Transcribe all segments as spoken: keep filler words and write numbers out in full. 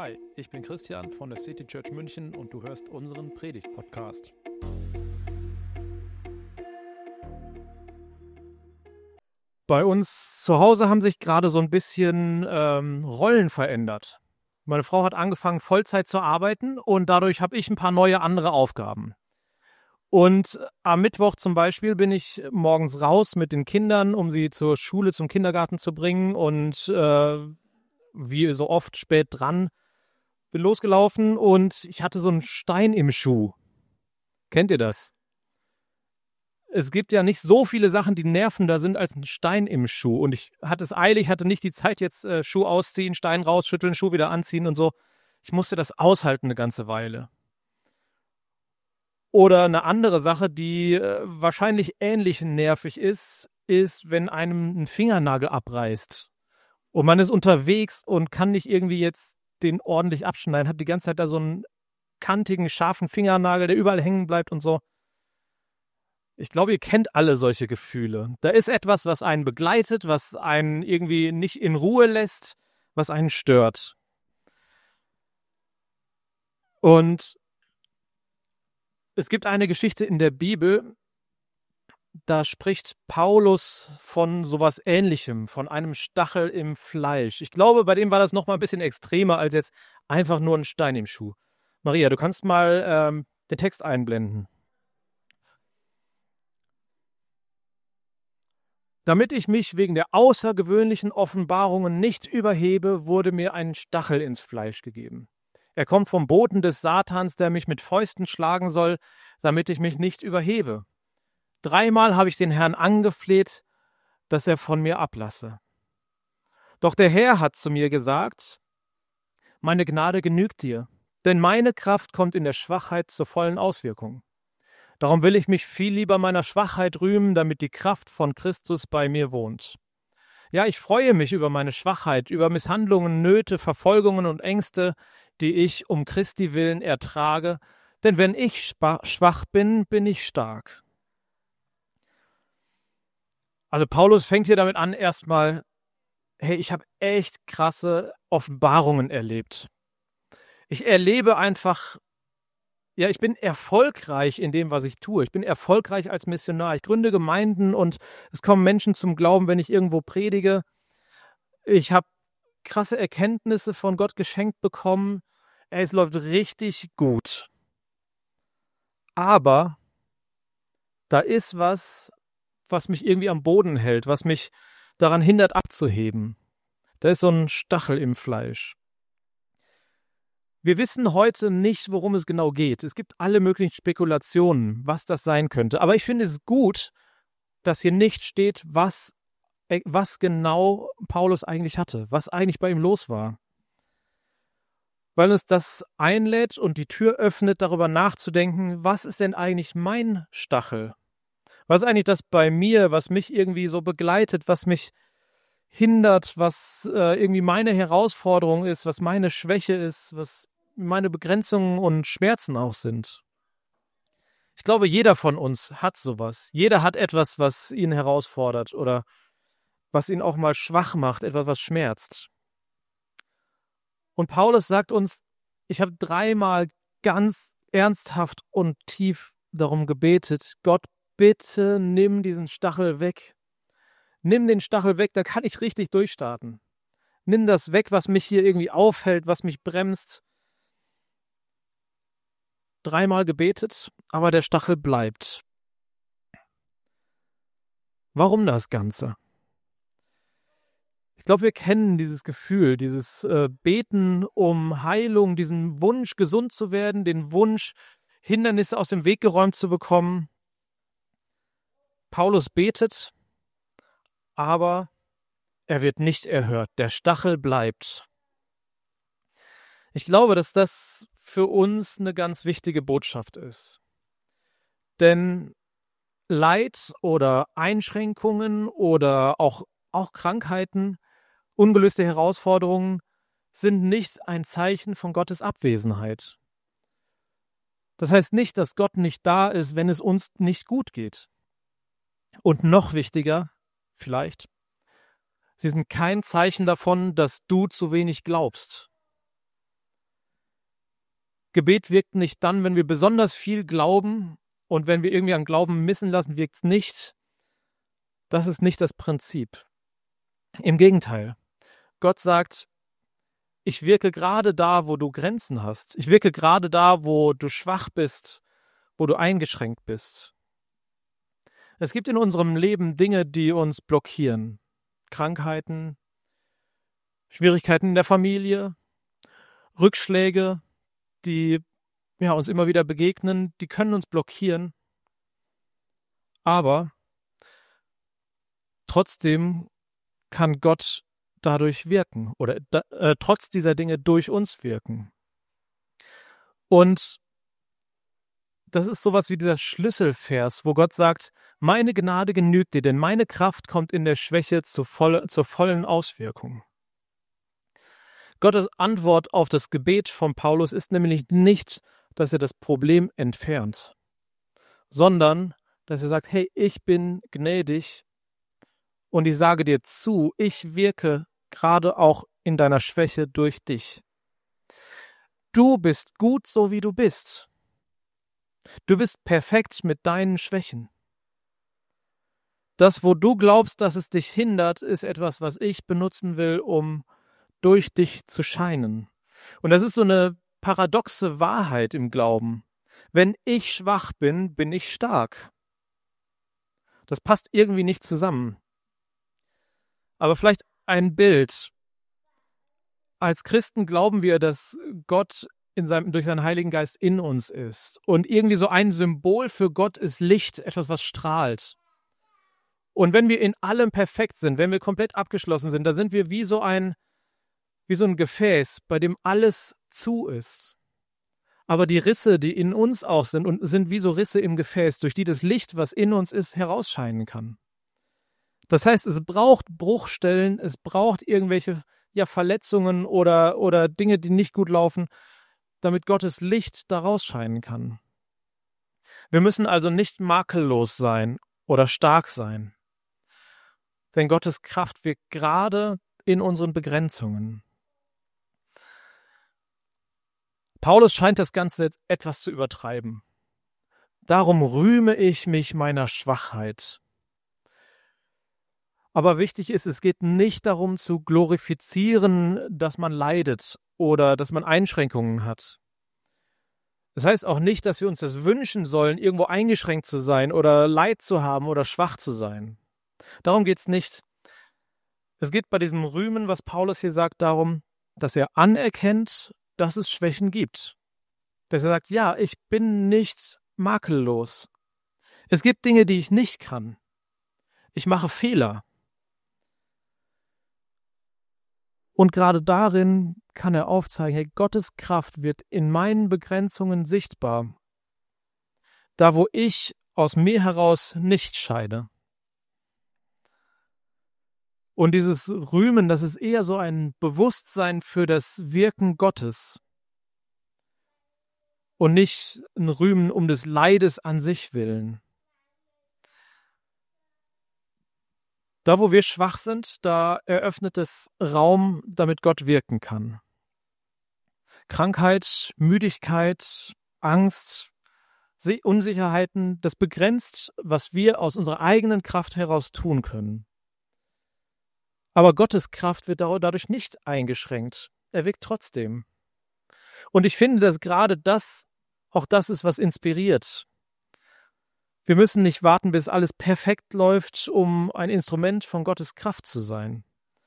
Hi, ich bin Christian von der City Church München und du hörst unseren Predigt-Podcast. Bei uns zu Hause haben sich gerade so ein bisschen ähm, Rollen verändert. Meine Frau hat angefangen, Vollzeit zu arbeiten und dadurch habe ich ein paar neue andere Aufgaben. Und am Mittwoch zum Beispiel bin ich morgens raus mit den Kindern, um sie zur Schule, zum Kindergarten zu bringen und äh, wie so oft spät dran. Bin losgelaufen und ich hatte so einen Stein im Schuh. Kennt ihr das? Es gibt ja nicht so viele Sachen, die nervender sind als ein Stein im Schuh. Und ich hatte es eilig, hatte nicht die Zeit jetzt äh, Schuh ausziehen, Stein rausschütteln, Schuh wieder anziehen und so. Ich musste das aushalten eine ganze Weile. Oder eine andere Sache, die äh, wahrscheinlich ähnlich nervig ist, ist, wenn einem ein Fingernagel abreißt. Und man ist unterwegs und kann nicht irgendwie jetzt den ordentlich abschneiden, hat die ganze Zeit da so einen kantigen, scharfen Fingernagel, der überall hängen bleibt und so. Ich glaube, ihr kennt alle solche Gefühle. Da ist etwas, was einen begleitet, was einen irgendwie nicht in Ruhe lässt, was einen stört. Und es gibt eine Geschichte in der Bibel, da spricht Paulus von sowas Ähnlichem, von einem Stachel im Fleisch. Ich glaube, bei dem war das noch mal ein bisschen extremer als jetzt einfach nur ein Stein im Schuh. Maria, du kannst mal ähm, den Text einblenden. Damit ich mich wegen der außergewöhnlichen Offenbarungen nicht überhebe, wurde mir ein Stachel ins Fleisch gegeben. Er kommt vom Boten des Satans, der mich mit Fäusten schlagen soll, damit ich mich nicht überhebe. Dreimal habe ich den Herrn angefleht, dass er von mir ablasse. Doch der Herr hat zu mir gesagt, meine Gnade genügt dir, denn meine Kraft kommt in der Schwachheit zur vollen Auswirkung. Darum will ich mich viel lieber meiner Schwachheit rühmen, damit die Kraft von Christus bei mir wohnt. Ja, ich freue mich über meine Schwachheit, über Misshandlungen, Nöte, Verfolgungen und Ängste, die ich um Christi willen ertrage, denn wenn ich schwach bin, bin ich stark. Also Paulus fängt hier damit an, erstmal, hey, ich habe echt krasse Offenbarungen erlebt. Ich erlebe einfach, ja, ich bin erfolgreich in dem, was ich tue. Ich bin erfolgreich als Missionar. Ich gründe Gemeinden und es kommen Menschen zum Glauben, wenn ich irgendwo predige. Ich habe krasse Erkenntnisse von Gott geschenkt bekommen. Es läuft richtig gut. Aber da ist was, was mich irgendwie am Boden hält, was mich daran hindert, abzuheben. Da ist so ein Stachel im Fleisch. Wir wissen heute nicht, worum es genau geht. Es gibt alle möglichen Spekulationen, was das sein könnte. Aber ich finde es gut, dass hier nicht steht, was, was genau Paulus eigentlich hatte, was eigentlich bei ihm los war. Weil uns das einlädt und die Tür öffnet, darüber nachzudenken, was ist denn eigentlich mein Stachel? Was ist eigentlich das bei mir, was mich irgendwie so begleitet, was mich hindert, was äh, irgendwie meine Herausforderung ist, was meine Schwäche ist, was meine Begrenzungen und Schmerzen auch sind. Ich glaube, jeder von uns hat sowas. Jeder hat etwas, was ihn herausfordert oder was ihn auch mal schwach macht, etwas, was schmerzt. Und Paulus sagt uns, ich habe dreimal ganz ernsthaft und tief darum gebetet, Gott, bitte nimm diesen Stachel weg. Nimm den Stachel weg, da kann ich richtig durchstarten. Nimm das weg, was mich hier irgendwie aufhält, was mich bremst. Dreimal gebetet, aber der Stachel bleibt. Warum das Ganze? Ich glaube, wir kennen dieses Gefühl, dieses äh, Beten um Heilung, diesen Wunsch, gesund zu werden, den Wunsch, Hindernisse aus dem Weg geräumt zu bekommen. Paulus betet, aber er wird nicht erhört. Der Stachel bleibt. Ich glaube, dass das für uns eine ganz wichtige Botschaft ist. Denn Leid oder Einschränkungen oder auch, auch Krankheiten, ungelöste Herausforderungen sind nicht ein Zeichen von Gottes Abwesenheit. Das heißt nicht, dass Gott nicht da ist, wenn es uns nicht gut geht. Und noch wichtiger, vielleicht, sie sind kein Zeichen davon, dass du zu wenig glaubst. Gebet wirkt nicht dann, wenn wir besonders viel glauben, und wenn wir irgendwie an Glauben missen lassen, wirkt es nicht. Das ist nicht das Prinzip. Im Gegenteil. Gott sagt, ich wirke gerade da, wo du Grenzen hast. Ich wirke gerade da, wo du schwach bist, wo du eingeschränkt bist. Es gibt in unserem Leben Dinge, die uns blockieren. Krankheiten, Schwierigkeiten in der Familie, Rückschläge, die ja, uns immer wieder begegnen, die können uns blockieren. Aber trotzdem kann Gott dadurch wirken oder da, äh, trotz dieser Dinge durch uns wirken. Und das ist sowas wie dieser Schlüsselvers, wo Gott sagt, meine Gnade genügt dir, denn meine Kraft kommt in der Schwäche zur, voll, zur vollen Auswirkung. Gottes Antwort auf das Gebet von Paulus ist nämlich nicht, dass er das Problem entfernt, sondern dass er sagt, hey, ich bin gnädig und ich sage dir zu, ich wirke gerade auch in deiner Schwäche durch dich. Du bist gut, so wie du bist. Du bist perfekt mit deinen Schwächen. Das, wo du glaubst, dass es dich hindert, ist etwas, was ich benutzen will, um durch dich zu scheinen. Und das ist so eine paradoxe Wahrheit im Glauben. Wenn ich schwach bin, bin ich stark. Das passt irgendwie nicht zusammen. Aber vielleicht ein Bild. Als Christen glauben wir, dass Gott in seinem, durch seinen Heiligen Geist in uns ist. Und irgendwie so ein Symbol für Gott ist Licht, etwas, was strahlt. Und wenn wir in allem perfekt sind, wenn wir komplett abgeschlossen sind, dann sind wir wie so ein, wie so ein Gefäß, bei dem alles zu ist. Aber die Risse, die in uns auch sind, und sind wie so Risse im Gefäß, durch die das Licht, was in uns ist, herausscheinen kann. Das heißt, es braucht Bruchstellen, es braucht irgendwelche ja, Verletzungen oder, oder Dinge, die nicht gut laufen, damit Gottes Licht da rausscheinen kann. Wir müssen also nicht makellos sein oder stark sein. Denn Gottes Kraft wirkt gerade in unseren Begrenzungen. Paulus scheint das Ganze jetzt etwas zu übertreiben. Darum rühme ich mich meiner Schwachheit. Aber wichtig ist, es geht nicht darum zu glorifizieren, dass man leidet oder dass man Einschränkungen hat. Das heißt auch nicht, dass wir uns das wünschen sollen, irgendwo eingeschränkt zu sein oder Leid zu haben oder schwach zu sein. Darum geht es nicht. Es geht bei diesem Rühmen, was Paulus hier sagt, darum, dass er anerkennt, dass es Schwächen gibt. Dass er sagt, ja, ich bin nicht makellos. Es gibt Dinge, die ich nicht kann. Ich mache Fehler. Und gerade darin kann er aufzeigen, hey, Gottes Kraft wird in meinen Begrenzungen sichtbar. Da, wo ich aus mir heraus nicht scheide. Und dieses Rühmen, das ist eher so ein Bewusstsein für das Wirken Gottes. Und nicht ein Rühmen um des Leides an sich willen. Da, wo wir schwach sind, da eröffnet es Raum, damit Gott wirken kann. Krankheit, Müdigkeit, Angst, Unsicherheiten, das begrenzt, was wir aus unserer eigenen Kraft heraus tun können. Aber Gottes Kraft wird dadurch nicht eingeschränkt. Er wirkt trotzdem. Und ich finde, dass gerade das auch das ist, was inspiriert. Wir müssen nicht warten, bis alles perfekt läuft, um ein Instrument von Gottes Kraft zu sein.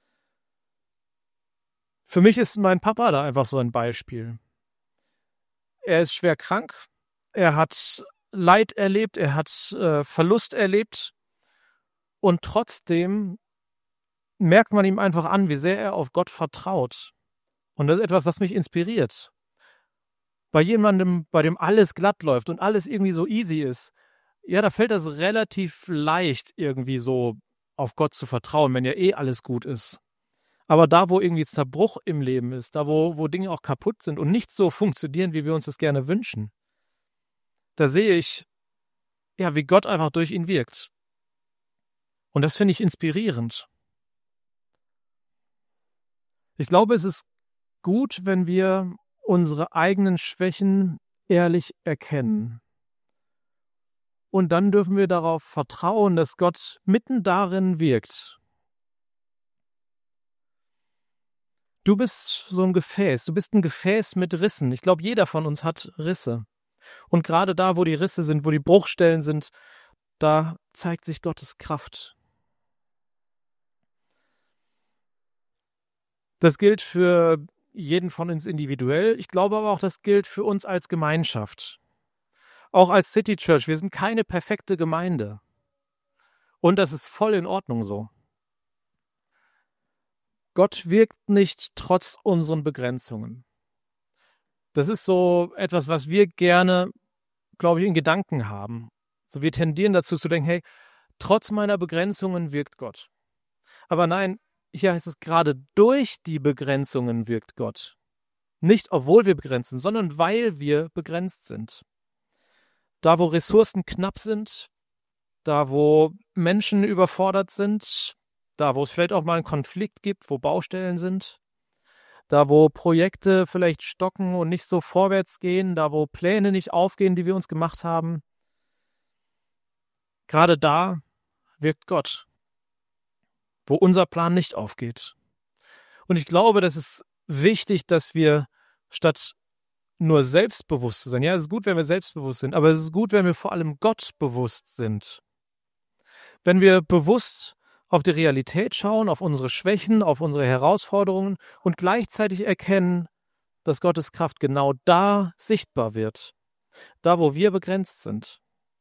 Für mich ist mein Papa da einfach so ein Beispiel. Er ist schwer krank, er hat Leid erlebt, er hat äh, Verlust erlebt und trotzdem merkt man ihm einfach an, wie sehr er auf Gott vertraut. Und das ist etwas, was mich inspiriert. Bei jemandem, bei dem alles glatt läuft und alles irgendwie so easy ist, ja, da fällt das relativ leicht, irgendwie so auf Gott zu vertrauen, wenn ja eh alles gut ist. Aber da, wo irgendwie Zerbruch im Leben ist, da, wo, wo Dinge auch kaputt sind und nicht so funktionieren, wie wir uns das gerne wünschen, da sehe ich, ja, wie Gott einfach durch ihn wirkt. Und das finde ich inspirierend. Ich glaube, es ist gut, wenn wir unsere eigenen Schwächen ehrlich erkennen. Und dann dürfen wir darauf vertrauen, dass Gott mitten darin wirkt. Du bist so ein Gefäß, du bist ein Gefäß mit Rissen. Ich glaube, jeder von uns hat Risse. Und gerade da, wo die Risse sind, wo die Bruchstellen sind, da zeigt sich Gottes Kraft. Das gilt für jeden von uns individuell. Ich glaube aber auch, das gilt für uns als Gemeinschaft. Auch als City Church. Wir sind keine perfekte Gemeinde. Und das ist voll in Ordnung so. Gott wirkt nicht trotz unseren Begrenzungen. Das ist so etwas, was wir gerne, glaube ich, in Gedanken haben. So, wir tendieren dazu zu denken, hey, trotz meiner Begrenzungen wirkt Gott. Aber nein, hier heißt es, gerade durch die Begrenzungen wirkt Gott. Nicht, obwohl wir begrenzt sind, sondern weil wir begrenzt sind. Da, wo Ressourcen knapp sind, da, wo Menschen überfordert sind, da, wo es vielleicht auch mal einen Konflikt gibt, wo Baustellen sind, da, wo Projekte vielleicht stocken und nicht so vorwärts gehen, da, wo Pläne nicht aufgehen, die wir uns gemacht haben, gerade da wirkt Gott, wo unser Plan nicht aufgeht. Und ich glaube, das ist wichtig, dass wir statt nur selbstbewusst zu sein, ja, es ist gut, wenn wir selbstbewusst sind, aber es ist gut, wenn wir vor allem Gott bewusst sind. Wenn wir bewusst auf die Realität schauen, auf unsere Schwächen, auf unsere Herausforderungen und gleichzeitig erkennen, dass Gottes Kraft genau da sichtbar wird, da, wo wir begrenzt sind.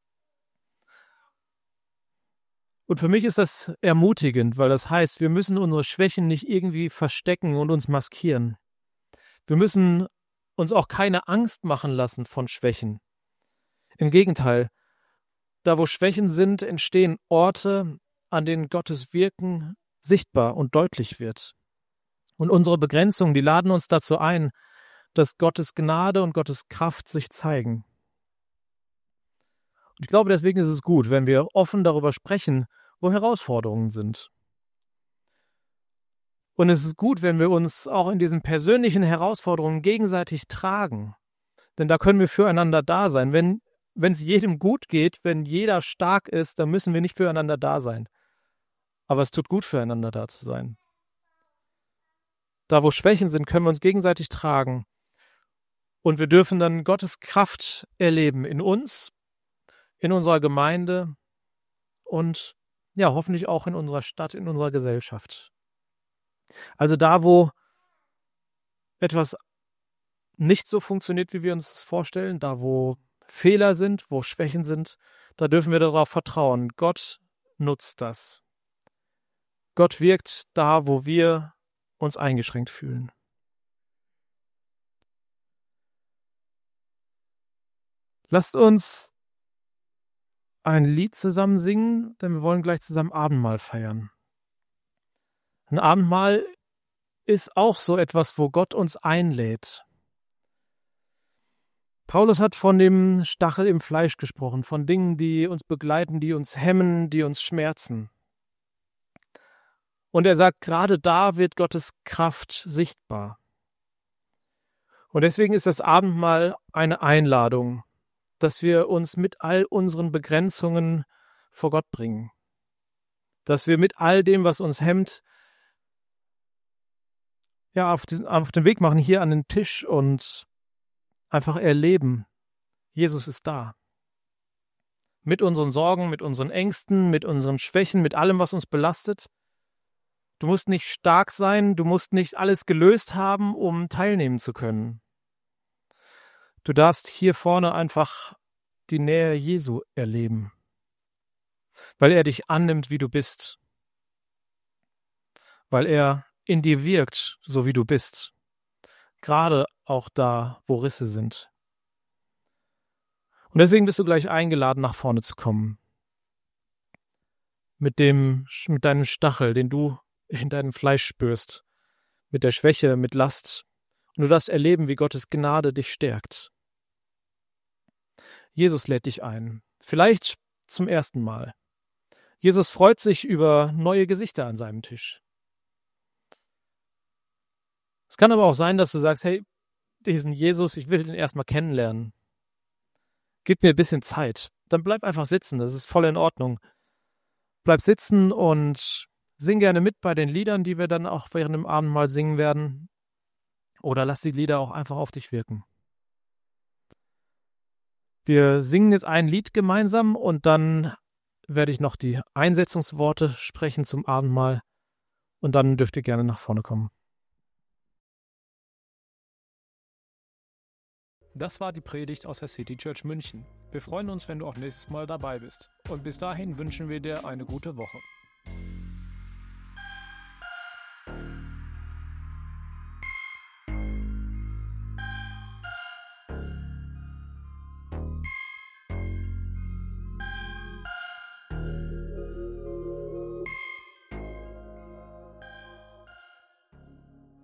Und für mich ist das ermutigend, weil das heißt, wir müssen unsere Schwächen nicht irgendwie verstecken und uns maskieren. Wir müssen uns auch keine Angst machen lassen von Schwächen. Im Gegenteil, da wo Schwächen sind, entstehen Orte, an denen Gottes Wirken sichtbar und deutlich wird. Und unsere Begrenzungen, die laden uns dazu ein, dass Gottes Gnade und Gottes Kraft sich zeigen. Und ich glaube, deswegen ist es gut, wenn wir offen darüber sprechen, wo Herausforderungen sind. Und es ist gut, wenn wir uns auch in diesen persönlichen Herausforderungen gegenseitig tragen. Denn da können wir füreinander da sein. Wenn wenn es jedem gut geht, wenn jeder stark ist, dann müssen wir nicht füreinander da sein. Aber es tut gut, füreinander da zu sein. Da, wo Schwächen sind, können wir uns gegenseitig tragen. Und wir dürfen dann Gottes Kraft erleben in uns, in unserer Gemeinde und ja, hoffentlich auch in unserer Stadt, in unserer Gesellschaft. Also da, wo etwas nicht so funktioniert, wie wir uns das vorstellen, da, wo Fehler sind, wo Schwächen sind, da dürfen wir darauf vertrauen. Gott nutzt das. Gott wirkt da, wo wir uns eingeschränkt fühlen. Lasst uns ein Lied zusammen singen, denn wir wollen gleich zusammen Abendmahl feiern. Ein Abendmahl ist auch so etwas, wo Gott uns einlädt. Paulus hat von dem Stachel im Fleisch gesprochen, von Dingen, die uns begleiten, die uns hemmen, die uns schmerzen. Und er sagt, gerade da wird Gottes Kraft sichtbar. Und deswegen ist das Abendmahl eine Einladung, dass wir uns mit all unseren Begrenzungen vor Gott bringen. Dass wir mit all dem, was uns hemmt, ja, auf, diesen, auf den Weg machen, hier an den Tisch und einfach erleben, Jesus ist da. Mit unseren Sorgen, mit unseren Ängsten, mit unseren Schwächen, mit allem, was uns belastet. Du musst nicht stark sein, du musst nicht alles gelöst haben, um teilnehmen zu können. Du darfst hier vorne einfach die Nähe Jesu erleben, weil er dich annimmt, wie du bist, weil er in dir wirkt, so wie du bist. Gerade auch da, wo Risse sind. Und deswegen bist du gleich eingeladen, nach vorne zu kommen. Mit dem, mit deinem Stachel, den du in deinem Fleisch spürst. Mit der Schwäche, mit Last. Und du darfst erleben, wie Gottes Gnade dich stärkt. Jesus lädt dich ein. Vielleicht zum ersten Mal. Jesus freut sich über neue Gesichter an seinem Tisch. Es kann aber auch sein, dass du sagst, hey, diesen Jesus, ich will den erstmal kennenlernen. Gib mir ein bisschen Zeit. Dann bleib einfach sitzen, das ist voll in Ordnung. Bleib sitzen und sing gerne mit bei den Liedern, die wir dann auch während dem Abendmahl singen werden. Oder lass die Lieder auch einfach auf dich wirken. Wir singen jetzt ein Lied gemeinsam und dann werde ich noch die Einsetzungsworte sprechen zum Abendmahl und dann dürft ihr gerne nach vorne kommen. Das war die Predigt aus der City Church München. Wir freuen uns, wenn du auch nächstes Mal dabei bist. Und bis dahin wünschen wir dir eine gute Woche.